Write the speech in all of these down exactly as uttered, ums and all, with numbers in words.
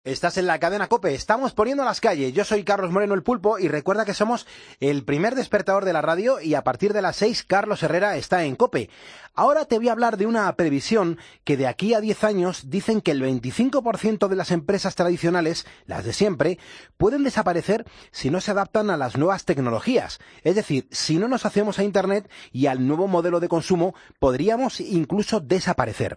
Estás en la cadena COPE, estamos poniendo las calles. Yo soy Carlos Moreno el Pulpo y recuerda que somos el primer despertador de la radio y a partir de las seis Carlos Herrera está en COPE. Ahora te voy a hablar de una previsión que de aquí a diez años dicen que el veinticinco por ciento de las empresas tradicionales, las de siempre, pueden desaparecer si no se adaptan a las nuevas tecnologías. Es decir, si no nos hacemos a Internet y al nuevo modelo de consumo, podríamos incluso desaparecer.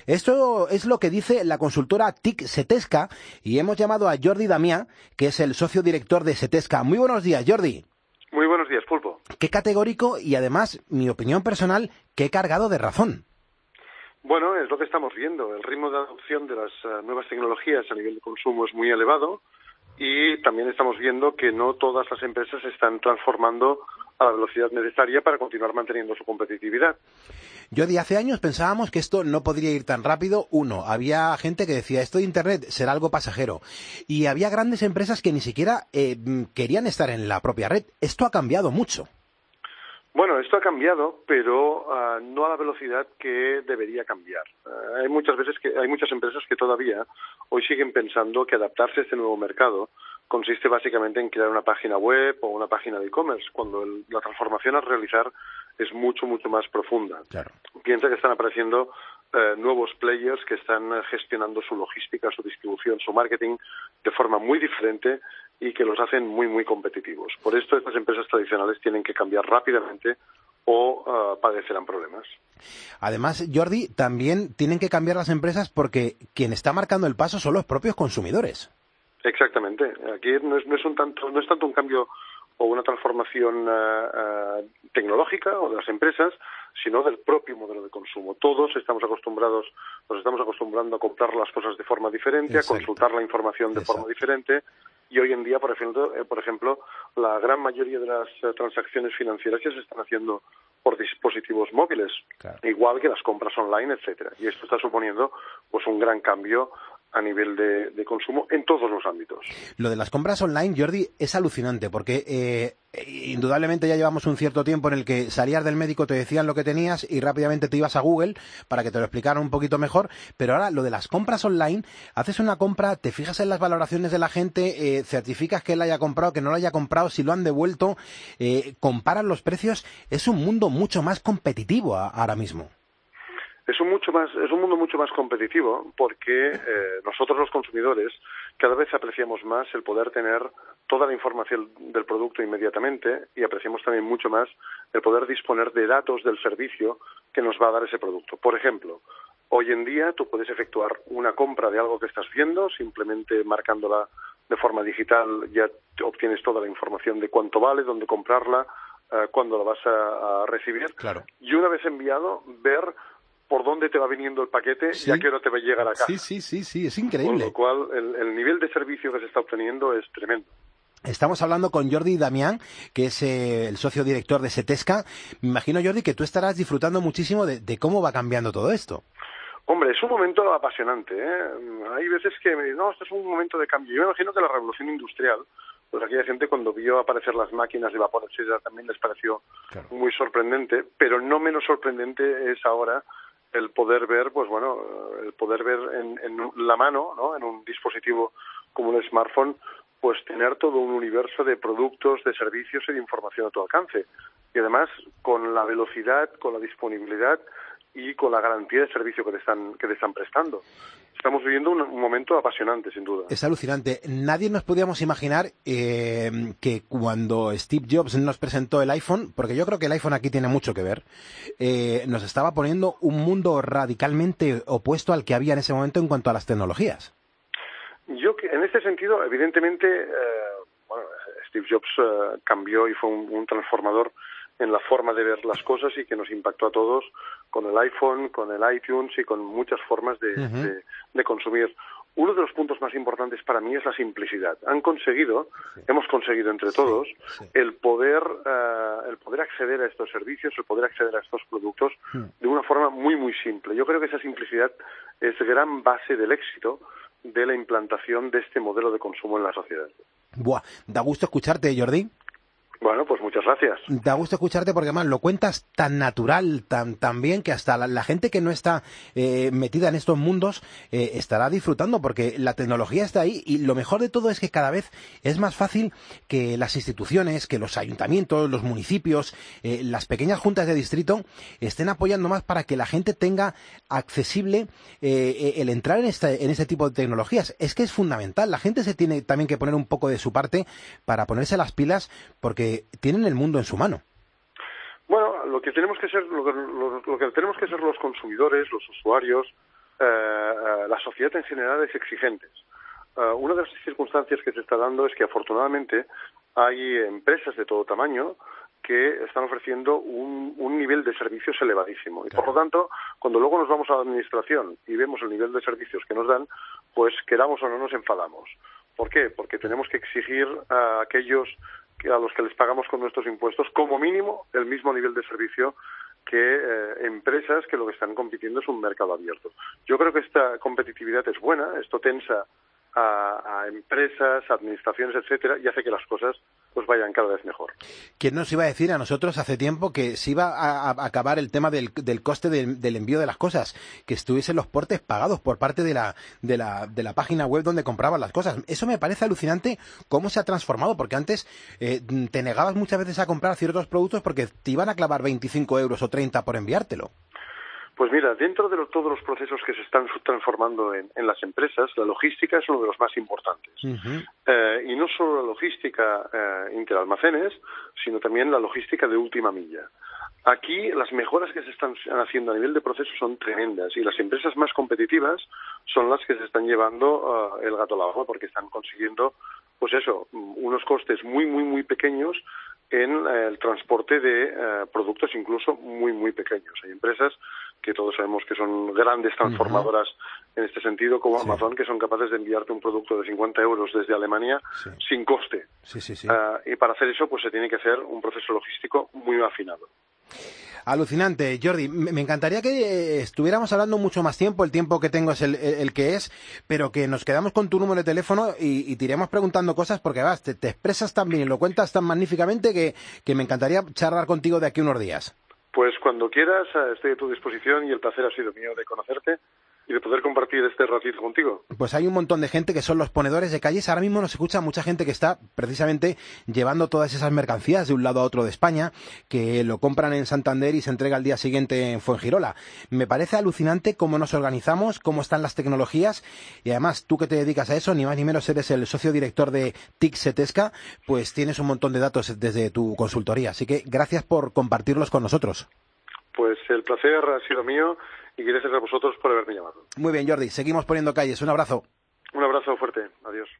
Esto es lo que dice la consultora T I C Setesca. Y hemos llamado a Jordi Damià, que es el socio director de Setesca. Muy buenos días, Jordi. Muy buenos días, Pulpo. Qué categórico y además, mi opinión personal, qué cargado de razón. Bueno, es lo que estamos viendo. El ritmo de adopción de las uh, nuevas tecnologías a nivel de consumo es muy elevado y también estamos viendo que no todas las empresas se están transformando a la velocidad necesaria para continuar manteniendo su competitividad. Jordi, hace años pensábamos que esto no podría ir tan rápido. Uno, había gente que decía esto de Internet será algo pasajero y había grandes empresas que ni siquiera eh, querían estar en la propia red. Esto ha cambiado mucho. Bueno, esto ha cambiado, pero uh, no a la velocidad que debería cambiar. Uh, hay muchas veces que hay muchas empresas que todavía hoy siguen pensando que adaptarse a este nuevo mercado consiste básicamente en crear una página web o una página de e-commerce, cuando el, la transformación a realizar es mucho, mucho más profunda. Claro. Piensa que están apareciendo eh, nuevos players que están gestionando su logística, su distribución, su marketing de forma muy diferente y que los hacen muy, muy competitivos. Por esto, estas empresas tradicionales tienen que cambiar rápidamente o uh, padecerán problemas. Además, Jordi, también tienen que cambiar las empresas porque quien está marcando el paso son los propios consumidores. Exactamente. Aquí no es, no es un tanto, no es tanto un cambio o una transformación uh, uh, tecnológica o de las empresas, sino del propio modelo de consumo. Todos estamos acostumbrados, nos estamos acostumbrando a comprar las cosas de forma diferente, Exacto. a consultar la información de Exacto. forma diferente, y hoy en día, por ejemplo, eh, por ejemplo, la gran mayoría de las uh, transacciones financieras ya se están haciendo por dispositivos móviles, claro. igual que las compras online, etcétera. Y esto está suponiendo pues un gran cambio a nivel de, de consumo en todos los ámbitos. Lo de las compras online, Jordi, es alucinante porque eh, indudablemente ya llevamos un cierto tiempo en el que salías del médico, te decían lo que tenías y rápidamente te ibas a Google para que te lo explicaran un poquito mejor, pero ahora lo de las compras online, haces una compra, te fijas en las valoraciones de la gente, eh, certificas que él haya comprado, que no lo haya comprado, si lo han devuelto, eh, comparas los precios, es un mundo mucho más competitivo a, ahora mismo. Es un, mucho más, es un mundo mucho más competitivo porque eh, nosotros los consumidores cada vez apreciamos más el poder tener toda la información del producto inmediatamente y apreciamos también mucho más el poder disponer de datos del servicio que nos va a dar ese producto. Por ejemplo, hoy en día tú puedes efectuar una compra de algo que estás viendo, simplemente marcándola de forma digital ya obtienes toda la información de cuánto vale, dónde comprarla, eh, cuándo la vas a, a recibir. Claro. Y una vez enviado, ver por dónde te va viniendo el paquete sí. y a qué hora te va a llegar a casa. Sí, sí, sí, sí, es increíble. Con lo cual, el, el nivel de servicio que se está obteniendo es tremendo. Estamos hablando con Jordi Damià, que es eh, el socio director de Setesca. Me imagino, Jordi, que tú estarás disfrutando muchísimo de, de cómo va cambiando todo esto. Hombre, es un momento apasionante, ¿eh? Hay veces que me dicen, no, esto es un momento de cambio. Yo me imagino que la revolución industrial, pues aquella gente cuando vio aparecer las máquinas de vapor, etcétera, también les pareció claro. muy sorprendente, pero no menos sorprendente es ahora el poder ver, pues bueno, el poder ver en, en la mano, ¿no? En un dispositivo como un smartphone, pues tener todo un universo de productos, de servicios y de información a tu alcance. Y además, con la velocidad, con la disponibilidad y con la garantía de servicio que te están, que te están prestando. Estamos viviendo un, un momento apasionante, sin duda. Es alucinante. Nadie nos podíamos imaginar eh, que cuando Steve Jobs nos presentó el iPhone, porque yo creo que el iPhone aquí tiene mucho que ver, eh, nos estaba poniendo un mundo radicalmente opuesto al que había en ese momento en cuanto a las tecnologías. Yo, en este sentido, evidentemente, eh, bueno, Steve Jobs eh, cambió y fue un, un transformador en la forma de ver las cosas y que nos impactó a todos con el iPhone, con el iTunes y con muchas formas de, uh-huh. de, de consumir. Uno de los puntos más importantes para mí es la simplicidad. Han conseguido, sí. hemos conseguido entre todos, sí, sí. el poder uh, el poder acceder a estos servicios, el poder acceder a estos productos uh-huh. de una forma muy, muy simple. Yo creo que esa simplicidad es gran base del éxito de la implantación de este modelo de consumo en la sociedad. Buah, da gusto escucharte, Jordi. Bueno, pues muchas gracias. Da gusto escucharte porque además lo cuentas tan natural, tan, tan bien, que hasta la, la gente que no está eh, metida en estos mundos eh, estará disfrutando, porque la tecnología está ahí y lo mejor de todo es que cada vez es más fácil que las instituciones, que los ayuntamientos, los municipios, eh, las pequeñas juntas de distrito estén apoyando más para que la gente tenga accesible eh, el entrar en este, en este tipo de tecnologías. Es que es fundamental. La gente se tiene también que poner un poco de su parte para ponerse las pilas, porque tienen el mundo en su mano. Bueno, lo que tenemos que ser, lo que, lo, lo que tenemos que ser los consumidores, los usuarios, eh, eh, la sociedad en general es exigentes. Uh, una de las circunstancias que se está dando es que afortunadamente hay empresas de todo tamaño que están ofreciendo un, un nivel de servicios elevadísimo. Y por lo tanto, cuando luego nos vamos a la administración y vemos el nivel de servicios que nos dan, pues queramos o no nos enfadamos. ¿Por qué? Porque tenemos que exigir a aquellos a los que les pagamos con nuestros impuestos, como mínimo, el mismo nivel de servicio que eh, empresas que lo que están compitiendo es un mercado abierto. Yo creo que esta competitividad es buena, esto tensa a, a empresas, administraciones, etcétera, y hace que las cosas pues vayan cada vez mejor. ¿Quién nos iba a decir a nosotros hace tiempo que se iba a, a acabar el tema del, del coste del, del envío de las cosas, que estuviesen los portes pagados por parte de la, de la de la página web donde compraban las cosas? Eso me parece alucinante cómo se ha transformado, porque antes eh, te negabas muchas veces a comprar ciertos productos porque te iban a clavar veinticinco euros o treinta por enviártelo. Pues mira, dentro de lo, todos los procesos que se están transformando en, en las empresas, la logística es uno de los más importantes. Uh-huh. Eh, y no solo la logística eh, interalmacenes, sino también la logística de última milla. Aquí las mejoras que se están haciendo a nivel de procesos son tremendas y las empresas más competitivas son las que se están llevando uh, el gato al agua, porque están consiguiendo, pues eso, unos costes muy, muy, muy pequeños en eh, el transporte de eh, productos incluso muy, muy pequeños. Hay empresas que todos sabemos que son grandes transformadoras uh-huh. en este sentido, como sí. Amazon, que son capaces de enviarte un producto de cincuenta euros desde Alemania sí. sin coste. Sí, sí, sí. Uh, y para hacer eso, pues se tiene que hacer un proceso logístico muy afinado. Alucinante, Jordi. Me encantaría que estuviéramos hablando mucho más tiempo. El tiempo que tengo es el, el, el que es, pero que nos quedamos con tu número de teléfono y, y te iremos preguntando cosas porque vas, te, te expresas tan bien y lo cuentas tan magníficamente que, que me encantaría charlar contigo de aquí unos días. Pues cuando quieras, estoy a tu disposición y el placer ha sido mío de conocerte y de poder compartir este ratito contigo. Pues hay un montón de gente que son los ponedores de calles. Ahora mismo nos escucha mucha gente que está precisamente llevando todas esas mercancías de un lado a otro de España, que lo compran en Santander y se entrega al día siguiente en Fuengirola. Me parece alucinante cómo nos organizamos, cómo están las tecnologías y además tú que te dedicas a eso, ni más ni menos eres el socio director de T I C Setesca, pues tienes un montón de datos desde tu consultoría. Así que gracias por compartirlos con nosotros. Pues el placer ha sido mío y gracias a vosotros por haberme llamado. Muy bien, Jordi. Seguimos poniendo calles. Un abrazo. Un abrazo fuerte. Adiós.